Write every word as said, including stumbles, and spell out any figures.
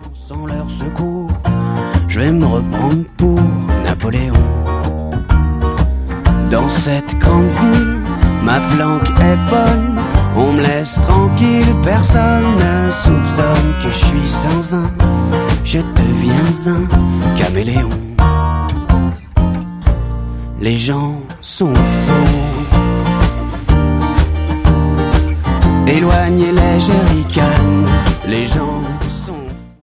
Sans leur secours, je vais me reprendre pour Napoléon. Dans cette grande ville, ma planque est bonne. On me laisse tranquille, personne ne soupçonne que je suis zinzin. Je deviens un caméléon. Les gens sont faux. Éloignez les jerrycans, les gens